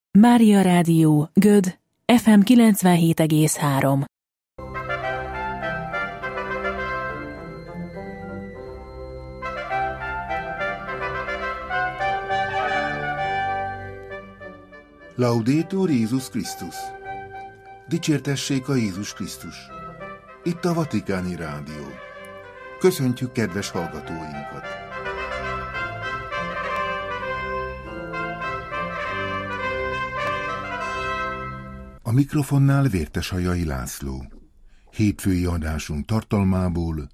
Mária Rádió, Göd, FM 97,3. Laudetur Jézus Krisztus! Dicsértessék a Jézus Krisztus! Itt a Vatikáni Rádió. Köszöntjük kedves hallgatóinkat! A mikrofonnál Vérteshajai László. Hétfői adásunk tartalmából: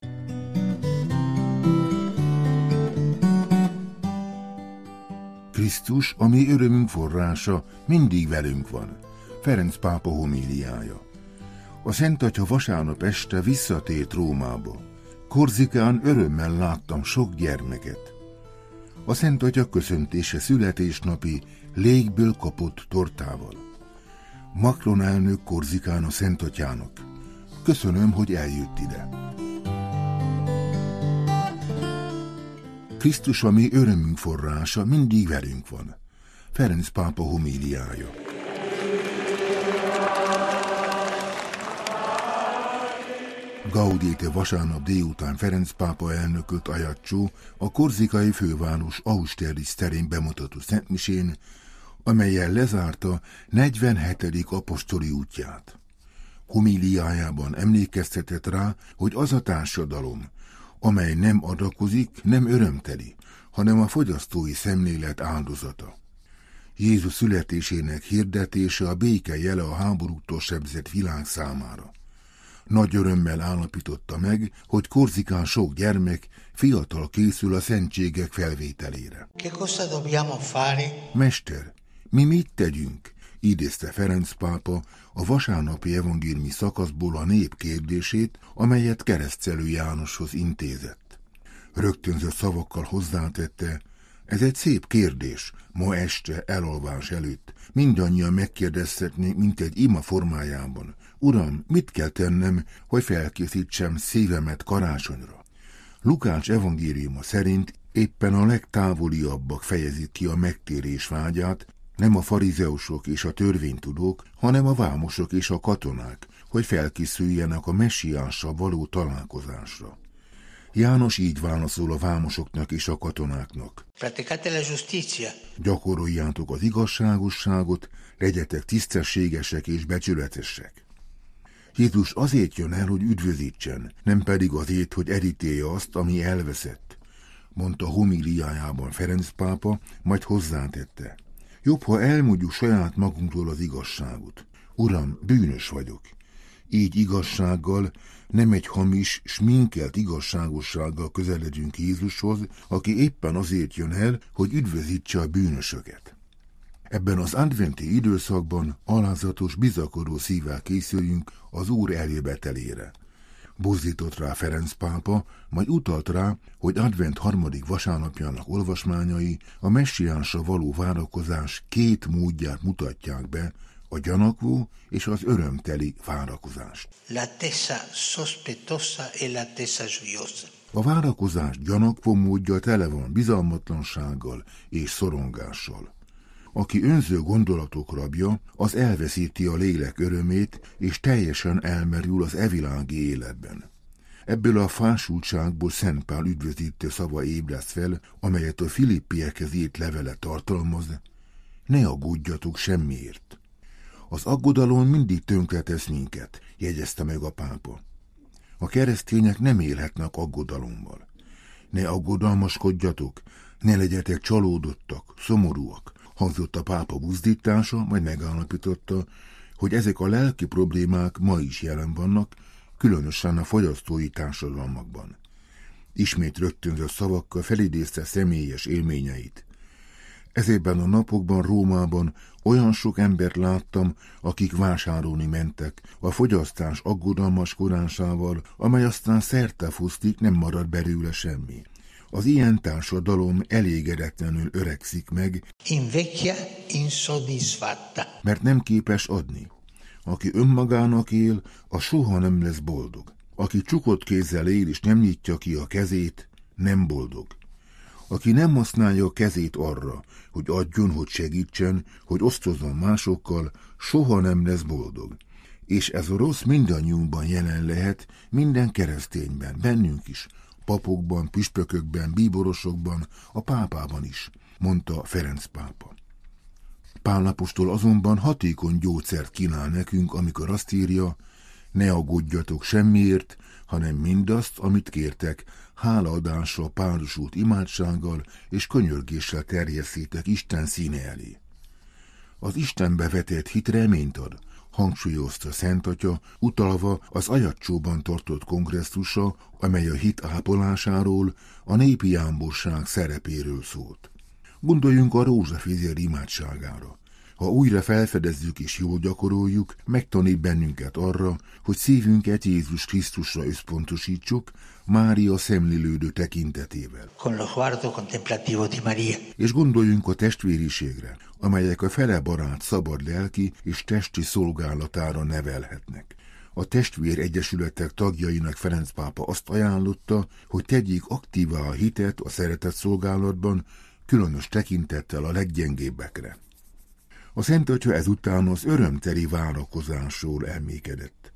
Krisztus, a mi örömünk forrása, mindig velünk van. Ferenc pápa homíliája. A Szent Atya vasárnap este visszatért Rómába. Korzikán örömmel láttam sok gyermeket. A Szent Atya köszöntése születésnapi légből kapott tortával. Macron elnök Korzikán a Szent Atyának: köszönöm, hogy eljött ide. Krisztus, a mi örömünk forrása, mindig velünk van. Ferenc pápa homíliája. Gaudete vasárnap délután Ferenc pápa elnököt Ajaccio a korzikai főváros Austerlitz terén bemutató szentmisén, amellyel lezárta 47. apostoli útját. Homíliájában emlékeztetett rá, hogy az a társadalom, amely nem adakozik, nem örömteli, hanem a fogyasztói szemlélet áldozata. Jézus születésének hirdetése a béke jele a háborútól sebzett világ számára. Nagy örömmel állapította meg, hogy Korzikán sok gyermek fiatal készül a szentségek felvételére. Mester, mi mit tegyünk? Idézte Ferenc pápa a vasárnapi evangéliumi szakaszból a nép kérdését, amelyet Keresztcelő Jánoshoz intézett. Rögtönzött szavakkal hozzátette: ez egy szép kérdés, ma este elalvás előtt. Mindannyian megkérdezhetnénk, mint egy ima formájában: Uram, mit kell tennem, hogy felkészítsem szívemet karácsonyra? Lukács evangéliuma szerint éppen a legtávoliabbak fejezik ki a megtérés vágyát, nem a farizeusok és a törvénytudók, hanem a vámosok és a katonák, hogy felkészüljenek a messiással való találkozásra. János így válaszol a vámosoknak és a katonáknak: gyakoroljátok az igazságosságot, legyetek tisztességesek és becsületesek. Jézus azért jön el, hogy üdvözítsen, nem pedig azért, hogy elítélje azt, ami elveszett, mondta homíliájában Ferenc pápa, majd hozzátette: jobb, ha elmondjuk saját magunktól az igazságot. Uram, bűnös vagyok. Így igazsággal, nem egy hamis, sminkelt igazságossággal közeledünk Jézushoz, aki éppen azért jön el, hogy üdvözítse a bűnösöket. Ebben az adventi időszakban alázatos, bizakodó szívvel készüljünk az Úr eljövetelére. Buzdított rá Ferenc pápa, majd utalt rá, hogy advent harmadik vasárnapjának olvasmányai a messiánsra való várakozás két módját mutatják be, a gyanakvó és az örömteli várakozást. A várakozás gyanakvó módja tele van bizalmatlansággal és szorongással. Aki önző gondolatok rabja, az elveszíti a lélek örömét, és teljesen elmerül az evilági életben. Ebből a fásultságból Szent Pál üdvözítő szava ébreszt fel, amelyet a Filippiekhez írt levele tartalmaz: ne aggódjatok semmiért. Az aggodalom mindig tönkretesz minket, jegyezte meg a pápa. A keresztények nem élhetnek aggodalommal. Ne aggodalmaskodjatok, ne legyetek csalódottak, szomorúak, hangzott a pápa buzdítása, majd megállapította, hogy ezek a lelki problémák ma is jelen vannak, különösen a fogyasztói társadalmakban. Ismét rögtönzött szavakkal felidézte személyes élményeit. Ezekben a napokban Rómában olyan sok embert láttam, akik vásárolni mentek, a fogyasztás aggodalmaskodásával, amely aztán szertefosztik, nem marad belőle semmi. Az ilyen társadalom elégedetlenül öregszik meg, mert nem képes adni. Aki önmagának él, az soha nem lesz boldog. Aki csukott kézzel él és nem nyitja ki a kezét, nem boldog. Aki nem használja a kezét arra, hogy adjon, hogy segítsen, hogy osztozzon másokkal, soha nem lesz boldog. És ez a rossz mindannyiunkban jelen lehet, minden keresztényben, bennünk is, papokban, püspökökben, bíborosokban, a pápában is, mondta Ferenc pápa. Pál apostol azonban hatékony gyógyszert kínál nekünk, amikor azt írja, ne aggódjatok semmiért, hanem mindazt, amit kértek, hálaadással párosult imádsággal és könyörgéssel terjesszétek Isten színe elé. Az Istenbe vetett hit reményt ad, hangsúlyozta Szent Atya, utalva az Ajaccsóban tartott kongresszusa, amely a hit ápolásáról, a népi jámborság szerepéről szólt. Gondoljunk a rózsafézér imádságára. Ha újra felfedezzük és jól gyakoroljuk, megtanít bennünket arra, hogy szívünket Jézus Krisztusra összpontosítsuk, Mária szemlélődő tekintetével. És gondoljunk a testvériségre, amelyek a fele barát szabad lelki és testi szolgálatára nevelhetnek. A testvéregyesületek tagjainak Ferenc pápa azt ajánlotta, hogy tegyék aktívá a hitet a szeretet szolgálatban, különös tekintettel a leggyengébbekre. A Szent Atya ezután az örömteli várakozásról elmékedett.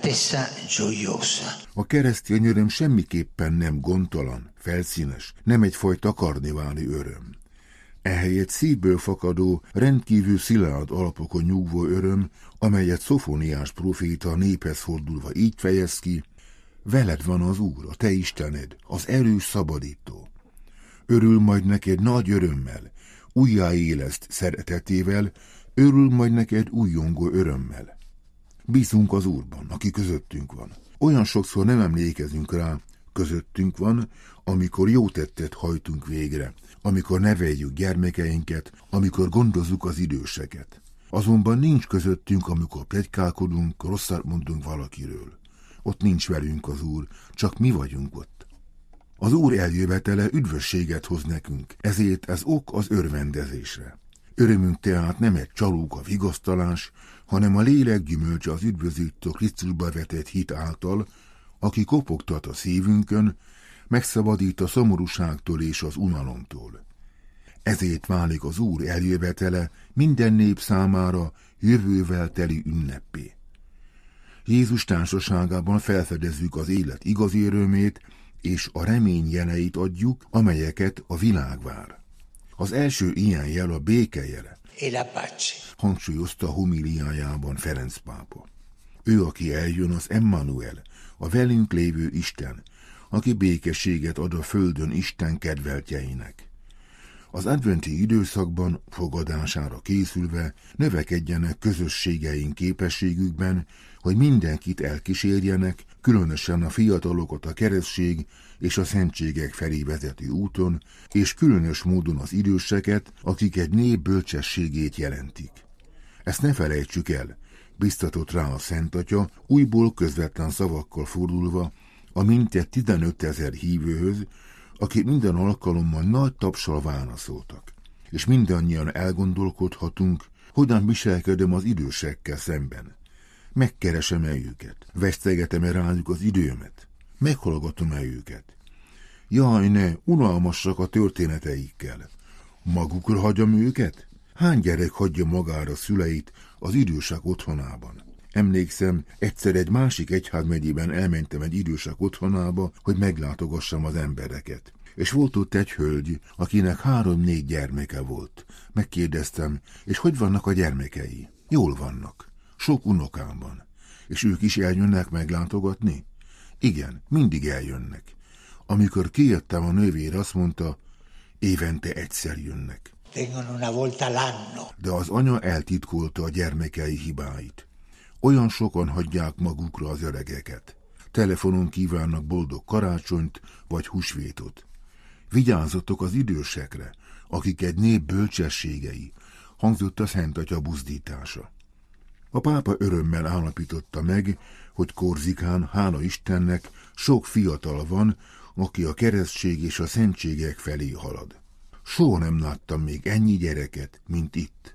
A keresztény öröm semmiképpen nem gondtalan, felszínes, nem egyfajta karneváli öröm. Ehelyett szívből fakadó, rendkívül szilárd alapokon nyugvó öröm, amelyet Szofóniás próféta néphez fordulva így fejez ki, veled van az Úr, a te Istened, az erős szabadító. Örül majd neked nagy örömmel, újjáéleszt szeretetével, örül majd neked újjongó örömmel. Bízunk az Úrban, aki közöttünk van. Olyan sokszor nem emlékezünk rá, közöttünk van, amikor jó tettet hajtunk végre, amikor neveljük gyermekeinket, amikor gondozzuk az időseket. Azonban nincs közöttünk, amikor pletykálkodunk, rosszat mondunk valakiről. Ott nincs velünk az Úr, csak mi vagyunk ott. Az Úr eljövetele üdvösséget hoz nekünk, ezért ez ok az örvendezésre. Örömünk tehát nem egy csalóka vigasztalás, hanem a lélek gyümölcse az üdvözítő Krisztusba vetett hit által, aki kopogtat a szívünkön, megszabadít a szomorúságtól és az unalomtól. Ezért válik az Úr eljövetele minden nép számára jövővel teli ünneppé. Jézus társaságában felfedezzük az élet igazi örömét, és a remény jeleit adjuk, amelyeket a világ vár. Az első ilyen jel a béke jele, hangsúlyozta homiliájában Ferenc pápa. Ő, aki eljön, az Emmanuel, a velünk lévő Isten, aki békességet ad a földön Isten kedveltjeinek. Az adventi időszakban fogadására készülve növekedjenek közösségeink képességükben, hogy mindenkit elkísérjenek, különösen a fiatalokat a keresztség és a szentségek felé vezető úton, és különös módon az időseket, akik egy nép bölcsességét jelentik. Ezt ne felejtsük el, biztatott rá a Szent Atya, újból közvetlen szavakkal fordulva a mintegy 15 000 hívőhöz, akik minden alkalommal nagy tapssal válaszoltak. És mindannyian elgondolkodhatunk, hogyan viselkedem az idősekkel szemben. Megkeresem-e őket? Vesztegetem-e rájuk az időmet? Meghallgatom-e őket? Jaj, ne, unalmasak a történeteikkel. Magukra hagyom őket? Hány gyerek hagyja magára szüleit az idősek otthonában? Emlékszem, egyszer egy másik egyházmegyében elmentem egy idősek otthonába, hogy meglátogassam az embereket. És volt ott egy hölgy, akinek 3-4 gyermeke volt. Megkérdeztem, és hogy vannak a gyermekei? Jól vannak. Sok unokám van. És ők is eljönnek meglátogatni? Igen, mindig eljönnek. Amikor kijöttem, a nővér azt mondta, évente egyszer jönnek. De az anya eltitkolta a gyermekei hibáit. Olyan sokan hagyják magukra az öregeket. Telefonon kívánnak boldog karácsonyt vagy húsvétot. Vigyázzatok az idősekre, akik egy nép bölcsességei, hangzott a Szent Atya buzdítása. A pápa örömmel állapította meg, hogy Korzikán, hála Istennek, sok fiatal van, aki a keresztség és a szentségek felé halad. Soha nem láttam még ennyi gyereket, mint itt.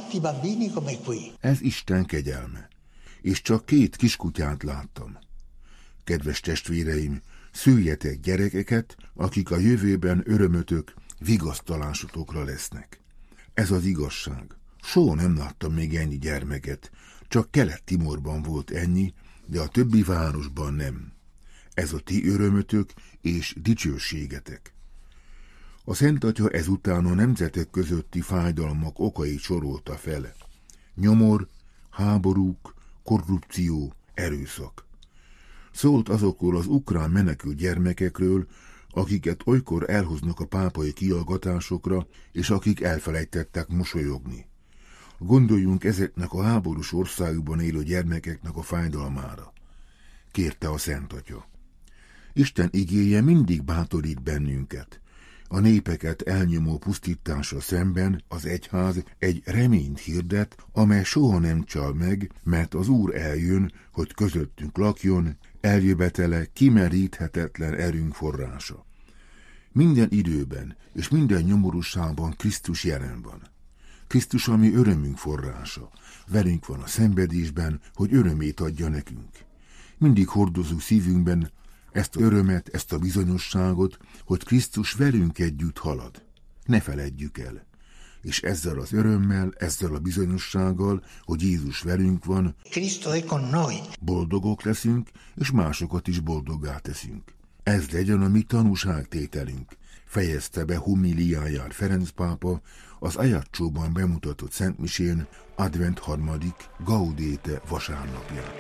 Ez Isten kegyelme. És csak 2 kiskutyát láttam. Kedves testvéreim, szüljetek gyerekeket, akik a jövőben örömötök vigasztalásotokra lesznek. Ez az igazság. Soha nem láttam még ennyi gyermeket, csak Kelet-Timorban volt ennyi, de a többi városban nem. Ez a ti örömötök és dicsőségetek. A Szent Atya ezután a nemzetek közötti fájdalmak okait sorolta fel. Nyomor, háborúk, korrupció, erőszak. Szólt azokról az ukrán menekült gyermekekről, akiket olykor elhoznak a pápai kihallgatásokra, és akik elfelejtettek mosolyogni. Gondoljunk ezeknek a háborús országban élő gyermekeknek a fájdalmára, kérte a Szent Atya. Isten igéje mindig bátorít bennünket. A népeket elnyomó pusztítása szemben az egyház egy reményt hirdet, amely soha nem csal meg, mert az Úr eljön, hogy közöttünk lakjon, eljövetele kimeríthetetlen erőnk forrása. Minden időben és minden nyomorúságban Krisztus jelen van. Krisztus a mi örömünk forrása. Velünk van a szenvedésben, hogy örömét adja nekünk. Mindig hordozunk szívünkben ezt az örömet, ezt a bizonyosságot, hogy Krisztus velünk együtt halad. Ne feledjük el. És ezzel az örömmel, ezzel a bizonyossággal, hogy Jézus velünk van, boldogok leszünk, és másokat is boldoggá teszünk. Ez legyen a mi tanúságtételünk, fejezte be homiliáját Ferenc pápa az Ajaccsóban bemutatott szentmisén advent 3. Gaudete vasárnapján.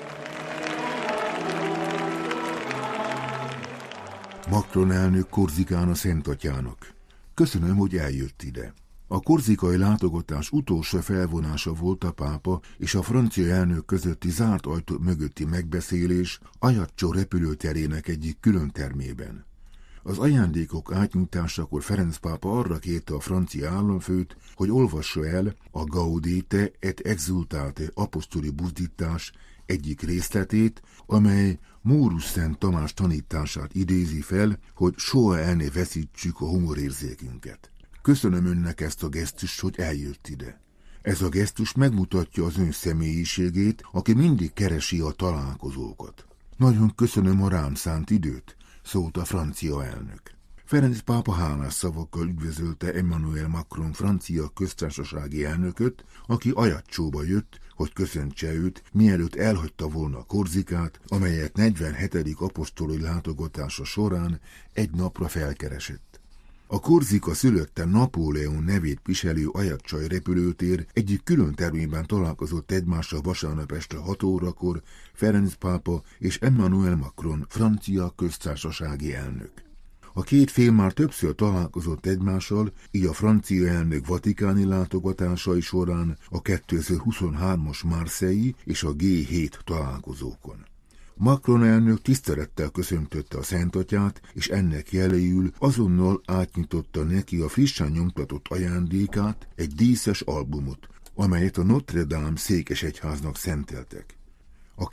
Macron elnök Korzikán a Szent Atyának. Köszönöm, hogy eljött ide. A korzikai látogatás utolsó felvonása volt a pápa és a francia elnök közötti zárt ajtó mögötti megbeszélés Ajaccio repülőterének egyik külön termében. Az ajándékok átnyújtásakor Ferenc pápa arra kérte a francia államfőt, hogy olvassa el a Gaudete et Exsultate apostoli buzdítás egyik részletét, amely Mórus Szent Tamás tanítását idézi fel, hogy soha el ne veszítsük a humorérzékünket. Köszönöm önnek ezt a gesztust, hogy eljött ide. Ez a gesztus megmutatja az ön személyiségét, aki mindig keresi a találkozókat. Nagyon köszönöm a rám szánt időt, szólt a francia elnök. Ferenc pápa hálás szavakkal üdvözölte Emmanuel Macron francia köztársasági elnököt, aki Ajaccsóba jött, hogy köszöntse őt, mielőtt elhagyta volna Korzikát, amelyet 47. apostoli látogatása során egy napra felkeresett. A Korzika szülötte Napóleon nevét viselő ajaccsai repülőtér egyik külön termében találkozott egymással vasárnap este 6 órakor Ferenc pápa és Emmanuel Macron francia köztársasági elnök. A két fél már többször találkozott egymással, így a francia elnök vatikáni látogatásai során a 2023-as Marseille és a G7 találkozókon. Macron elnök tisztelettel köszöntötte a Szent Atyát, és ennek jeléül azonnal átnyitotta neki a frissen nyomtatott ajándékát, egy díszes albumot, amelyet a Notre Dame székesegyháznak szenteltek. A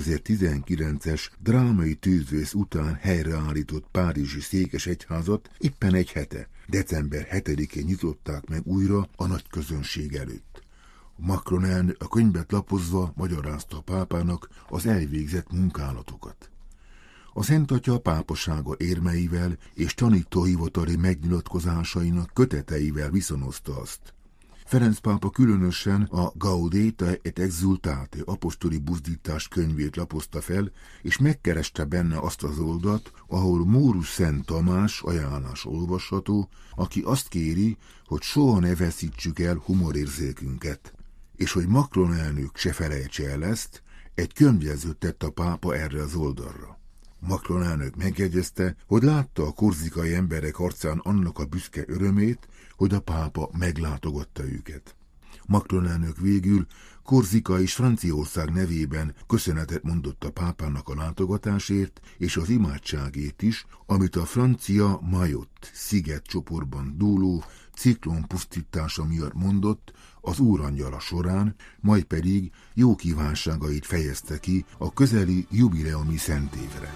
2019-es drámai tűzvész után helyreállított párizsi székesegyházat éppen egy hete, december 7-én nyitották meg újra a nagy közönség előtt. Macron elnök a könyvet lapozva magyarázta a pápának az elvégzett munkálatokat. A Szent Atya pápasága érmeivel és tanítóhivatali megnyilatkozásainak köteteivel viszonozta azt. Ferenc pápa különösen a Gaudete et Exsultate apostoli buzdítás könyvét lapozta fel, és megkereste benne azt az oldalt, ahol Mórus Szent Tamás ajánlás olvasható, aki azt kéri, hogy soha ne veszítsük el humorérzékünket, és hogy Macron elnök se felejtse el ezt, egy könyvjelzőt tett a pápa erre az oldalra. Macron elnök megjegyezte, hogy látta a korzikai emberek arcán annak a büszke örömét, hogy a pápa meglátogatta őket. Macron elnök végül Korzika és Franciaország nevében köszönetet mondott a pápának a látogatásért és az imádságért is, amit a francia Mayotte szigetcsoportban dúló ciklon pusztítása miatt mondott az úrangyala során, majd pedig jó kívánságait fejezte ki a közeli jubileumi szentévre.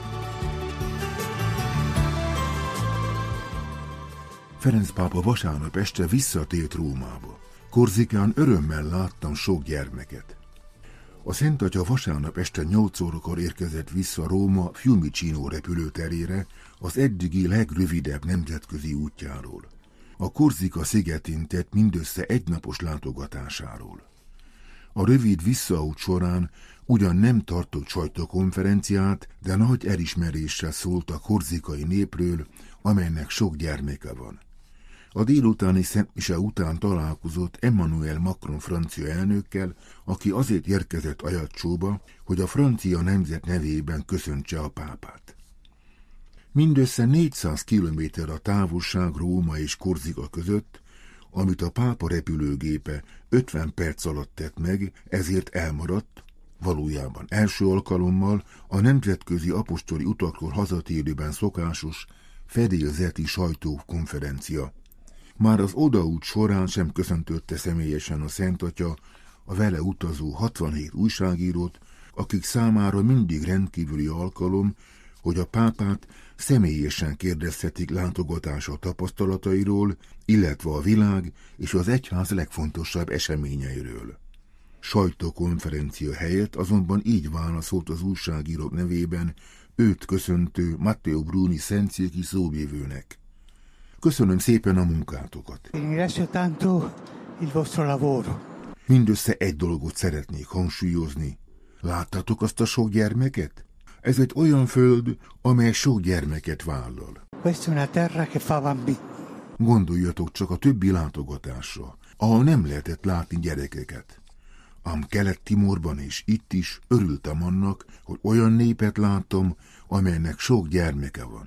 Ferenc pápa vasárnap este visszatért Rómába. Korzikán örömmel láttam sok gyermeket. A Szent Atya vasárnap este 8 órakor érkezett vissza Róma Fiumicino repülőterére az eddigi legrövidebb nemzetközi útjáról. a Korzika szigetén tett mindössze egynapos látogatásáról. A rövid visszaút során ugyan nem tartott sajtókonferenciát, de nagy elismeréssel szólt a korzikai népről, amelynek sok gyermeke van. A délutáni szentmise után találkozott Emmanuel Macron francia elnökkel, aki azért érkezett Ajaccsóba, hogy a francia nemzet nevében köszöntse a pápát. Mindössze 400 kilométer a távolság Róma és Korzika között, amit a pápa repülőgépe 50 perc alatt tett meg, ezért elmaradt, valójában első alkalommal a nemzetközi apostoli utakról hazatérőben szokásos fedélzeti sajtókonferencia. Már az odaút során sem köszöntötte személyesen a Szent Atya a vele utazó 67 újságírót, akik számára mindig rendkívüli alkalom, hogy a pápát személyesen kérdezhetik látogatása tapasztalatairól, illetve a világ és az egyház legfontosabb eseményeiről. Sajtókonferencia helyett azonban így válaszolt az újságírók nevében őt köszöntő Matteo Bruni szentszéki szóvivőnek. Köszönöm szépen a munkátokat. Mindössze egy dolgot szeretnék hangsúlyozni. Láttátok azt a sok gyermeket? Ez egy olyan föld, amely sok gyermeket vállal. Gondoljatok csak a többi látogatásra, ahol nem lehetett látni gyerekeket. Ám Kelet-Timorban és itt is örültem annak, hogy olyan népet láttam, amelynek sok gyermeke van.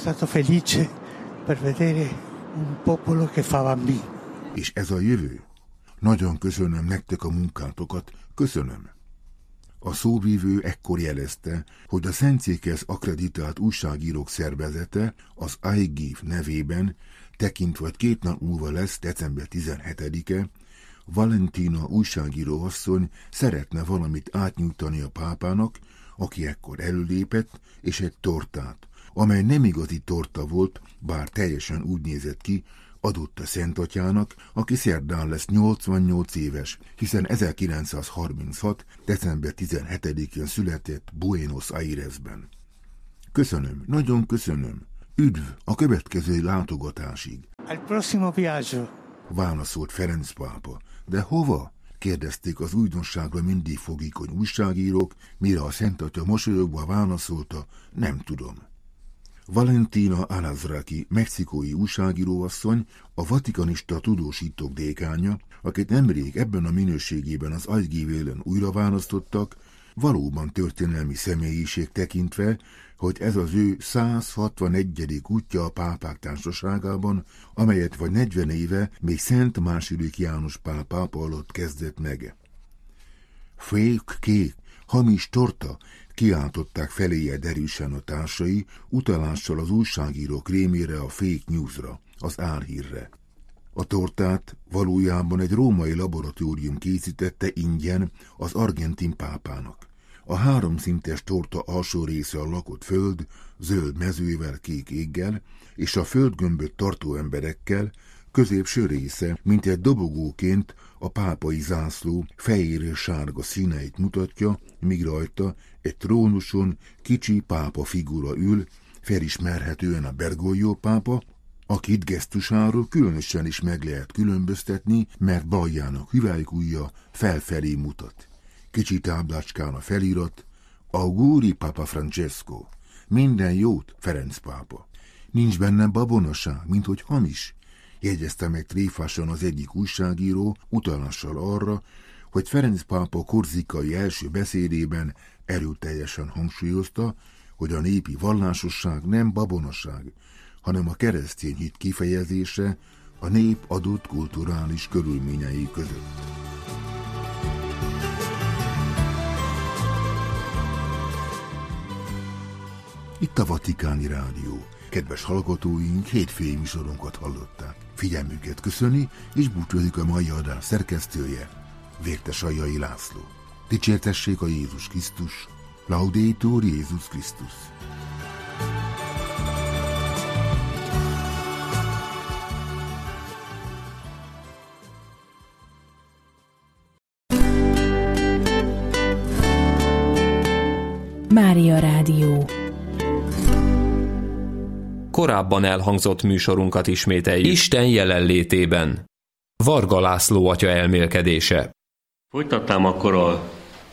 És ez a jövő? Nagyon köszönöm nektek a munkátokat, köszönöm. A szóvívő ekkor jelezte, hogy a szentszékhez akkreditált újságírók szervezete az iGive nevében, tekintve 2 nap múlva lesz december 17-e, Valentina újságíróasszony szeretne valamit átnyújtani a pápának, aki ekkor előlépett, és egy tortát, amely nem igazi torta volt, bár teljesen úgy nézett ki, adott a Szent Atyának, aki szerdán lesz 88 éves, hiszen 1936. december 17-én született Buenos Airesben. Köszönöm, nagyon köszönöm. Üdv a következő látogatásig. Al prossimo viaggio. Válaszolt Ferenc pápa. De hova? Kérdezték az újdonságra mindig fogékony újságírók, mire a Szent Atya mosolyogva válaszolta, nem tudom. Valentina Alazraqui, mexikói újságíróasszony, a vatikanista tudósítók dékánja, akit nemrég ebben a minőségében az iGive-en újra választottak, valóban történelmi személyiség tekintve, hogy ez az ő 161. útja a pápák társaságában, amelyet vagy 40 éve még Szent II. János Pál pápa alatt kezdett meg. Fake cake, hamis torta, kiáltották feléje derűsen a társai, utalással az újságírók rémére a fake newsra, az álhírre. A tortát valójában egy római laboratórium készítette ingyen az argentin pápának. A 3 szintes torta alsó része a lakott föld, zöld mezővel, kék éggel, és a földgömböt tartó emberekkel, középső része, mint egy dobogóként a pápai zászló fehér-sárga színeit mutatja, míg rajta egy trónuson kicsi pápa figura ül, felismerhetően a Bergoglio pápa, akit gesztusáról különösen is meg lehet különböztetni, mert baljának hüvelykujja felfelé mutat. Kicsi táblácskán a felirat, Auguri Papa Francesco, minden jót, Ferenc pápa. Nincs benne babonaság, minthogy hamis, jegyezte meg tréfásan az egyik újságíró, utalással arra, hogy Ferenc pápa korzikai első beszédében erőteljesen hangsúlyozta, hogy a népi vallásosság nem babonaság, hanem a keresztény hit kifejezése a nép adott kulturális körülményei között. Itt a Vatikáni Rádió. Kedves hallgatóink, hétfői műsorunkat hallották. Figyelmüket köszöni, és búcsúzik a mai adás szerkesztője, Vértes Aljai László. Dicsértessék a Jézus Krisztus, Laudetur Jézus Krisztus. Mária Rádió. korábban elhangzott műsorunkat ismételjük Isten jelenlétében. Varga László atya elmélkedése. Folytatnám akkor a